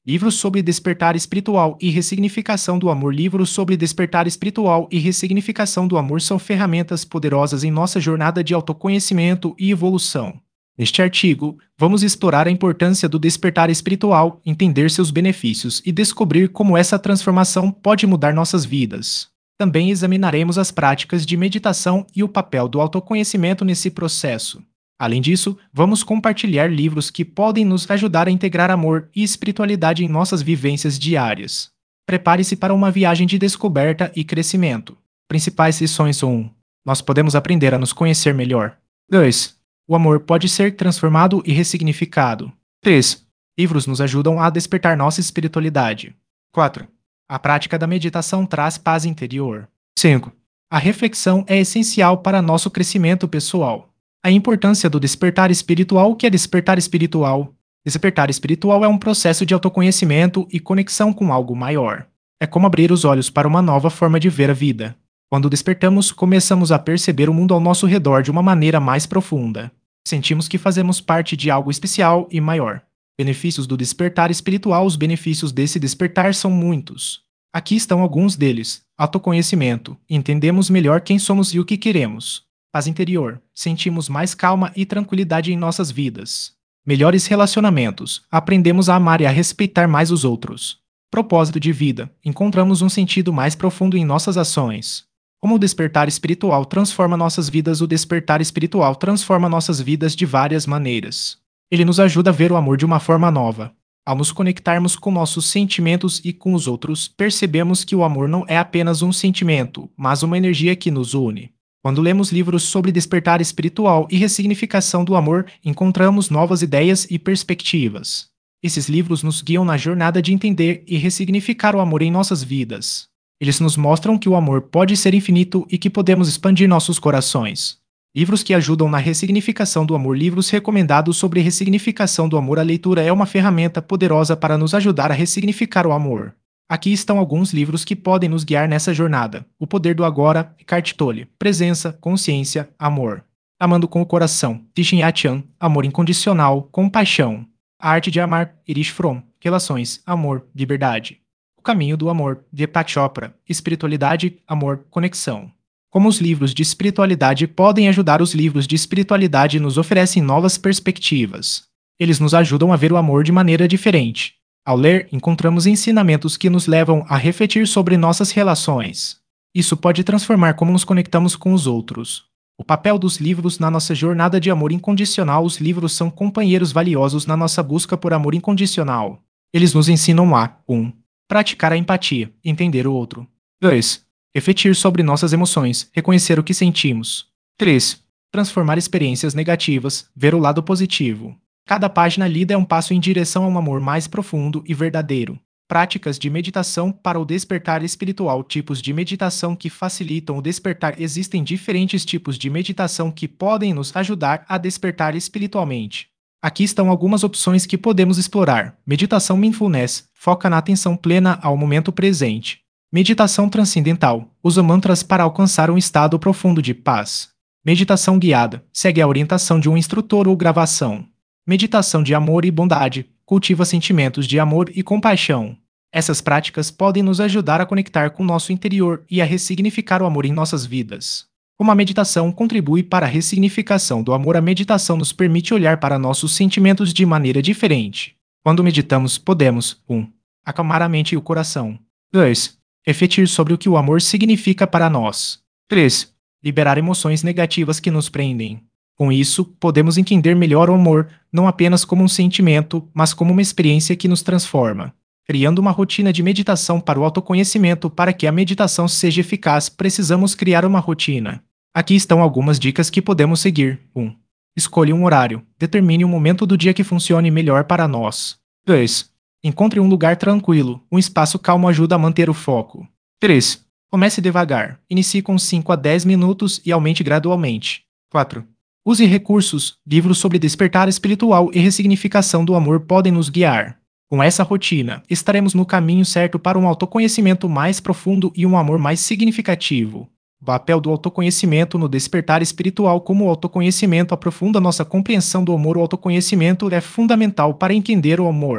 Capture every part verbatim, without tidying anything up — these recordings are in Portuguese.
Livros sobre despertar espiritual e ressignificação do amor. Livros sobre despertar espiritual e ressignificação do amor são ferramentas poderosas em nossa jornada de autoconhecimento e evolução. Neste artigo, vamos explorar a importância do despertar espiritual, entender seus benefícios e descobrir como essa transformação pode mudar nossas vidas. Também examinaremos as práticas de meditação e o papel do autoconhecimento nesse processo. Além disso, vamos compartilhar livros que podem nos ajudar a integrar amor e espiritualidade em nossas vivências diárias. Prepare-se para uma viagem de descoberta e crescimento. Principais lições um. Nós podemos aprender a nos conhecer melhor. dois. O amor pode ser transformado e ressignificado. três. Livros nos ajudam a despertar nossa espiritualidade. quatro. A prática da meditação traz paz interior. cinco. A reflexão é essencial para nosso crescimento pessoal. A importância do despertar espiritual. O que é despertar espiritual? Despertar espiritual é um processo de autoconhecimento e conexão com algo maior. É como abrir os olhos para uma nova forma de ver a vida. Quando despertamos, começamos a perceber o mundo ao nosso redor de uma maneira mais profunda. Sentimos que fazemos parte de algo especial e maior. Benefícios do despertar espiritual. Os benefícios desse despertar são muitos. Aqui estão alguns deles. Autoconhecimento. Entendemos melhor quem somos e o que queremos. Paz interior. Sentimos mais calma e tranquilidade em nossas vidas. Melhores relacionamentos. Aprendemos a amar e a respeitar mais os outros. Propósito de vida. Encontramos um sentido mais profundo em nossas ações. Como o despertar espiritual transforma nossas vidas? O despertar espiritual transforma nossas vidas de várias maneiras. Ele nos ajuda a ver o amor de uma forma nova. Ao nos conectarmos com nossos sentimentos e com os outros, percebemos que o amor não é apenas um sentimento, mas uma energia que nos une. Quando lemos livros sobre despertar espiritual e ressignificação do amor, encontramos novas ideias e perspectivas. Esses livros nos guiam na jornada de entender e ressignificar o amor em nossas vidas. Eles nos mostram que o amor pode ser infinito e que podemos expandir nossos corações. Livros que ajudam na ressignificação do amor. Livros recomendados sobre ressignificação do amor. A leitura é uma ferramenta poderosa para nos ajudar a ressignificar o amor. Aqui estão alguns livros que podem nos guiar nessa jornada. O Poder do Agora, Eckhart Tolle. Presença, Consciência, Amor. Amando com o Coração, Thich Nhat Hanh. Amor Incondicional, Compaixão. A Arte de Amar, Erich Fromm. Relações, Amor, Liberdade. O Caminho do Amor, Deepak Chopra. Espiritualidade, Amor, Conexão. Como os livros de espiritualidade podem ajudar? Os livros de espiritualidade nos oferecem novas perspectivas. Eles nos ajudam a ver o amor de maneira diferente. Ao ler, encontramos ensinamentos que nos levam a refletir sobre nossas relações. Isso pode transformar como nos conectamos com os outros. O papel dos livros na nossa jornada de amor incondicional. Os livros são companheiros valiosos na nossa busca por amor incondicional. Eles nos ensinam a um. Praticar a empatia, entender o outro. dois. Refletir sobre nossas emoções, reconhecer o que sentimos. três. Transformar experiências negativas, ver o lado positivo. Cada página lida é um passo em direção a um amor mais profundo e verdadeiro. Práticas de meditação para o despertar espiritual. Tipos de meditação que facilitam o despertar. Existem diferentes tipos de meditação que podem nos ajudar a despertar espiritualmente. Aqui estão algumas opções que podemos explorar. Meditação Mindfulness. Foca na atenção plena ao momento presente. Meditação Transcendental. Usa mantras para alcançar um estado profundo de paz. Meditação Guiada. Segue a orientação de um instrutor ou gravação. Meditação de amor e bondade. Cultiva sentimentos de amor e compaixão. Essas práticas podem nos ajudar a conectar com o nosso interior e a ressignificar o amor em nossas vidas. Como a meditação contribui para a ressignificação do amor? A meditação nos permite olhar para nossos sentimentos de maneira diferente. Quando meditamos, podemos um. Acalmar a mente e o coração. dois. Refletir sobre o que o amor significa para nós. três. Liberar emoções negativas que nos prendem. Com isso, podemos entender melhor o amor, não apenas como um sentimento, mas como uma experiência que nos transforma. Criando uma rotina de meditação para o autoconhecimento. Para que a meditação seja eficaz, precisamos criar uma rotina. Aqui estão algumas dicas que podemos seguir. um. Escolha um horário. Determine um momento do dia que funcione melhor para nós. dois. Encontre um lugar tranquilo. Um espaço calmo ajuda a manter o foco. três. Comece devagar. Inicie com cinco a dez minutos e aumente gradualmente. quatro. Use recursos. Livros sobre despertar espiritual e ressignificação do amor podem nos guiar. Com essa rotina, estaremos no caminho certo para um autoconhecimento mais profundo e um amor mais significativo. O papel do autoconhecimento no despertar espiritual. Como o autoconhecimento aprofunda nossa compreensão do amor, o autoconhecimento é fundamental para entender o amor.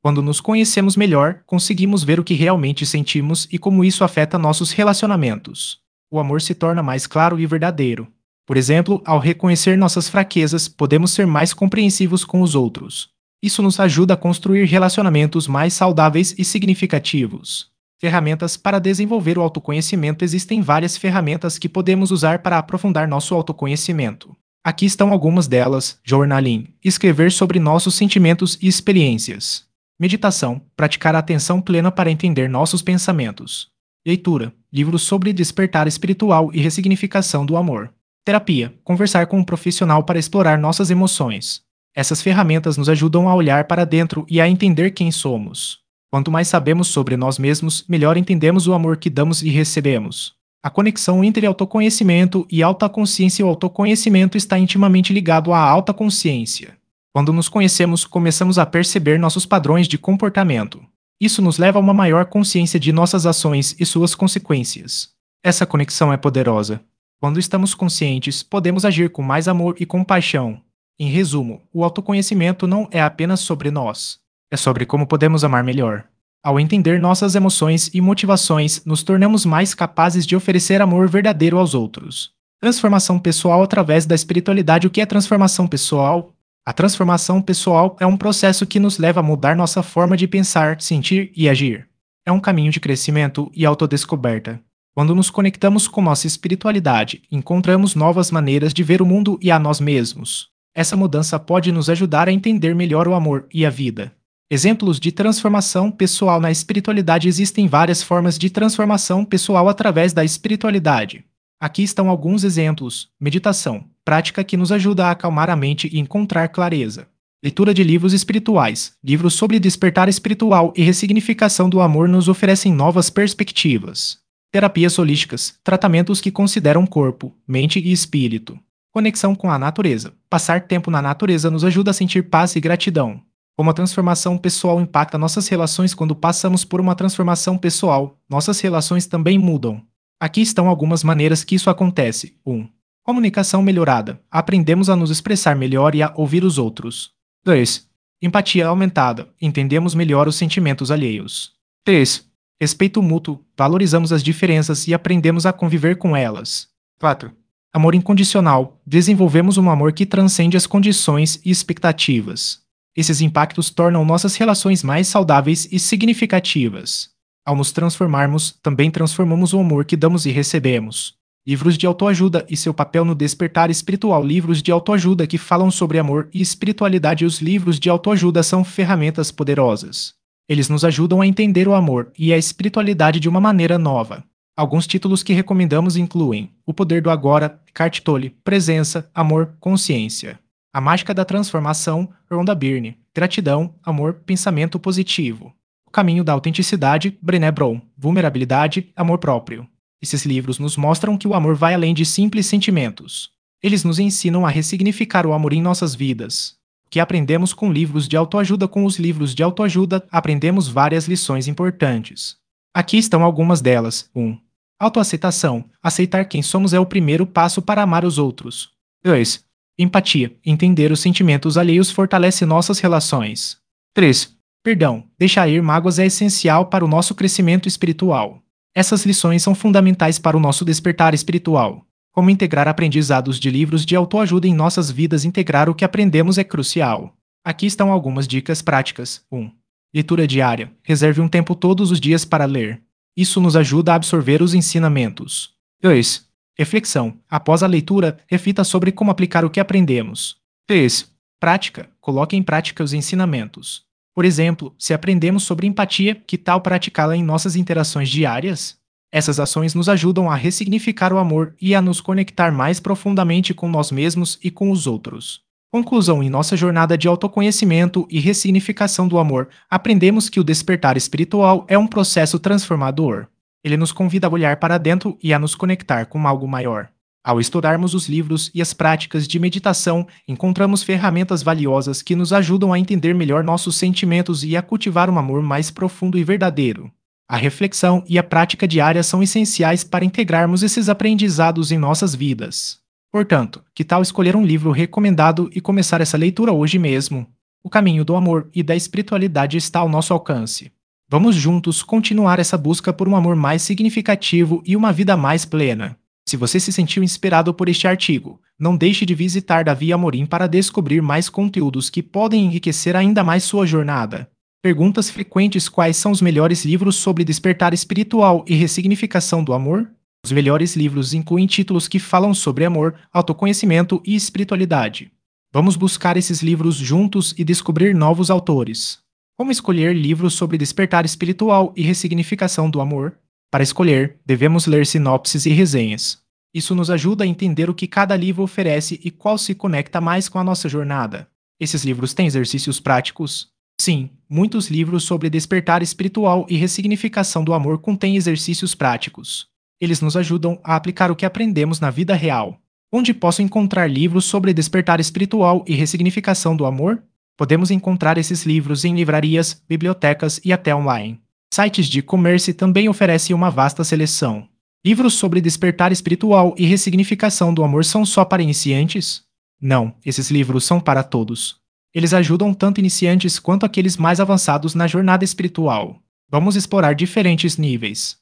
Quando nos conhecemos melhor, conseguimos ver o que realmente sentimos e como isso afeta nossos relacionamentos. O amor se torna mais claro e verdadeiro. Por exemplo, ao reconhecer nossas fraquezas, podemos ser mais compreensivos com os outros. Isso nos ajuda a construir relacionamentos mais saudáveis e significativos. Ferramentas para desenvolver o autoconhecimento. Existem várias ferramentas que podemos usar para aprofundar nosso autoconhecimento. Aqui estão algumas delas: journaling, escrever sobre nossos sentimentos e experiências. Meditação, praticar a atenção plena para entender nossos pensamentos. Leitura, livros sobre despertar espiritual e ressignificação do amor. Terapia, conversar com um profissional para explorar nossas emoções. Essas ferramentas nos ajudam a olhar para dentro e a entender quem somos. Quanto mais sabemos sobre nós mesmos, melhor entendemos o amor que damos e recebemos. A conexão entre autoconhecimento e alta consciência. O autoconhecimento está intimamente ligado à alta consciência. Quando nos conhecemos, começamos a perceber nossos padrões de comportamento. Isso nos leva a uma maior consciência de nossas ações e suas consequências. Essa conexão é poderosa. Quando estamos conscientes, podemos agir com mais amor e compaixão. Em resumo, o autoconhecimento não é apenas sobre nós. É sobre como podemos amar melhor. Ao entender nossas emoções e motivações, nos tornamos mais capazes de oferecer amor verdadeiro aos outros. Transformação pessoal através da espiritualidade. O que é transformação pessoal? A transformação pessoal é um processo que nos leva a mudar nossa forma de pensar, sentir e agir. É um caminho de crescimento e autodescoberta. Quando nos conectamos com nossa espiritualidade, encontramos novas maneiras de ver o mundo e a nós mesmos. Essa mudança pode nos ajudar a entender melhor o amor e a vida. Exemplos de transformação pessoal na espiritualidade. Existem várias formas de transformação pessoal através da espiritualidade. Aqui estão alguns exemplos: meditação, prática que nos ajuda a acalmar a mente e encontrar clareza. Leitura de livros espirituais. Livros sobre despertar espiritual e ressignificação do amor nos oferecem novas perspectivas. Terapias holísticas, tratamentos que consideram corpo, mente e espírito. Conexão com a natureza. Passar tempo na natureza nos ajuda a sentir paz e gratidão. Como a transformação pessoal impacta nossas relações. Quando passamos por uma transformação pessoal, nossas relações também mudam. Aqui estão algumas maneiras que isso acontece. um. Comunicação melhorada. Aprendemos a nos expressar melhor e a ouvir os outros. dois. Empatia aumentada. Entendemos melhor os sentimentos alheios. três. Respeito mútuo. Valorizamos as diferenças e aprendemos a conviver com elas. quatro. Amor incondicional. Desenvolvemos um amor que transcende as condições e expectativas. Esses impactos tornam nossas relações mais saudáveis e significativas. Ao nos transformarmos, também transformamos o amor que damos e recebemos. Livros de autoajuda e seu papel no despertar espiritual. Livros de autoajuda que falam sobre amor e espiritualidade. Os livros de autoajuda são ferramentas poderosas. Eles nos ajudam a entender o amor e a espiritualidade de uma maneira nova. Alguns títulos que recomendamos incluem O Poder do Agora, Eckhart Tolle, Presença, Amor, Consciência. A Mágica da Transformação, Rhonda Byrne. Gratidão, Amor, Pensamento Positivo. O Caminho da Autenticidade, Brené Brown. Vulnerabilidade, Amor Próprio. Esses livros nos mostram que o amor vai além de simples sentimentos. Eles nos ensinam a ressignificar o amor em nossas vidas. O que aprendemos com livros de autoajuda? Com os livros de autoajuda, aprendemos várias lições importantes. Aqui estão algumas delas. um. Autoaceitação. Aceitar quem somos é o primeiro passo para amar os outros. dois. Empatia. Entender os sentimentos alheios fortalece nossas relações. três. Perdão. Deixar ir mágoas é essencial para o nosso crescimento espiritual. Essas lições são fundamentais para o nosso despertar espiritual. Como integrar aprendizados de livros de autoajuda em nossas vidas? Integrar o que aprendemos é crucial. Aqui estão algumas dicas práticas. um. Leitura diária. Reserve um tempo todos os dias para ler. Isso nos ajuda a absorver os ensinamentos. dois. Reflexão. Após a leitura, reflita sobre como aplicar o que aprendemos. três. Prática. Coloque em prática os ensinamentos. Por exemplo, se aprendemos sobre empatia, que tal praticá-la em nossas interações diárias? Essas ações nos ajudam a ressignificar o amor e a nos conectar mais profundamente com nós mesmos e com os outros. Conclusão: em nossa jornada de autoconhecimento e ressignificação do amor, aprendemos que o despertar espiritual é um processo transformador. Ele nos convida a olhar para dentro e a nos conectar com algo maior. Ao estudarmos os livros e as práticas de meditação, encontramos ferramentas valiosas que nos ajudam a entender melhor nossos sentimentos e a cultivar um amor mais profundo e verdadeiro. A reflexão e a prática diária são essenciais para integrarmos esses aprendizados em nossas vidas. Portanto, que tal escolher um livro recomendado e começar essa leitura hoje mesmo? O caminho do amor e da espiritualidade está ao nosso alcance. Vamos juntos continuar essa busca por um amor mais significativo e uma vida mais plena. Se você se sentiu inspirado por este artigo, não deixe de visitar Davi Amorim para descobrir mais conteúdos que podem enriquecer ainda mais sua jornada. Perguntas frequentes: quais são os melhores livros sobre despertar espiritual e ressignificação do amor? Os melhores livros incluem títulos que falam sobre amor, autoconhecimento e espiritualidade. Vamos buscar esses livros juntos e descobrir novos autores. Como escolher livros sobre despertar espiritual e ressignificação do amor? Para escolher, devemos ler sinopses e resenhas. Isso nos ajuda a entender o que cada livro oferece e qual se conecta mais com a nossa jornada. Esses livros têm exercícios práticos? Sim, muitos livros sobre despertar espiritual e ressignificação do amor contêm exercícios práticos. Eles nos ajudam a aplicar o que aprendemos na vida real. Onde posso encontrar livros sobre despertar espiritual e ressignificação do amor? Podemos encontrar esses livros em livrarias, bibliotecas e até online. Sites de e-commerce também oferecem uma vasta seleção. Livros sobre despertar espiritual e ressignificação do amor são só para iniciantes? Não, esses livros são para todos. Eles ajudam tanto iniciantes quanto aqueles mais avançados na jornada espiritual. Vamos explorar diferentes níveis.